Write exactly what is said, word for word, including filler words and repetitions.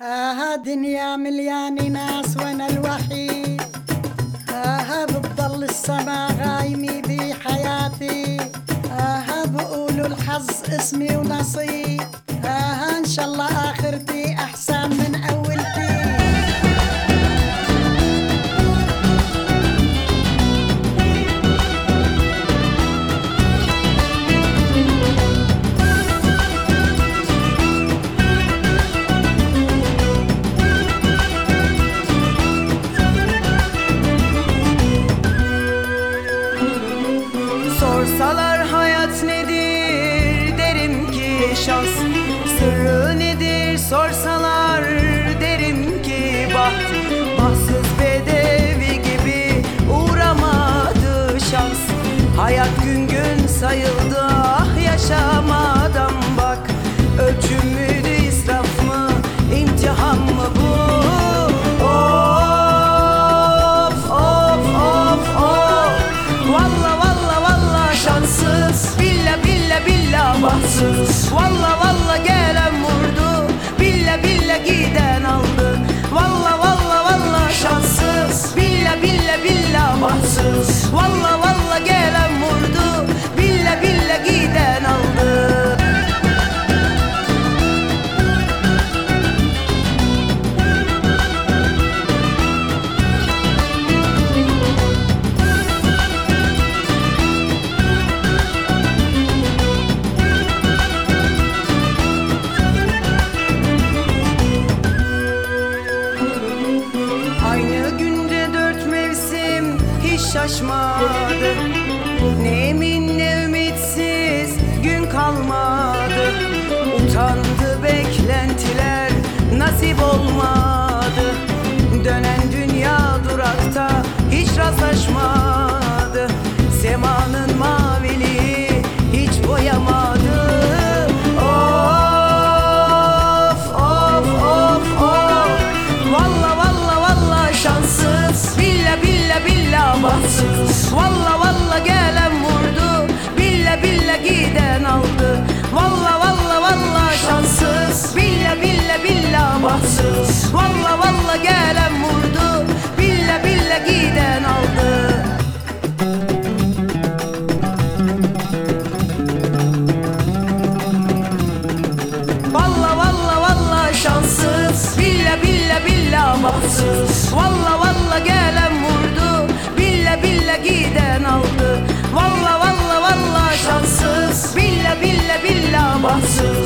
آها دنيا مليانة ناس وانا الوحيد. آها بتضل السما غايمة بحياتي. آها بقولوا الحظ اسمي ونصيب. آها ان شاء الله اخرتي احسن من اولتي. Sorsalar hayat nedir derim ki şans. Sırrı nedir sorsalar derim ki baht. Bahtsız bedevi gibi uğramadı şans. Hayat gün gün sayıldı ah yaşamadan bak. Ölçüm müydü israf mı imtihan mı bu? Of of of of. Valla valla valla şanssız. Billa billa billa bahtsız. Valla valla gelen vurdu. Billa billa giden aldı. Valla valla valla şanssız. Billa billa billa bahtsız. Valla valla gelen vurdu. Billa billa giden aldı. Aynı günde dört mevsim hiç şaşmadı. Ne emin ne ümitsiz gün kalmadı. Utandı beklentiler nasip olmadı. Dönen dünya durakta hiç rastlaşmadı. Semanın maviliği hiç boyamadı. Of of of of. Valla valla valla şanssız. Billa billa billa bahtsız. Valla valla gelen vurdu. Billa billa giden aldı. Valla valla valla şanssız. Billa billa billa bahtsız. Valla valla gelen vurdu. Billa billa giden aldı. Valla valla valla şanssız. Billa billa billa bahtsız. Valla valla gelen vurdu. Billa billa giden aldı. Valla valla valla şanssız. Billa billa billa bahtsız.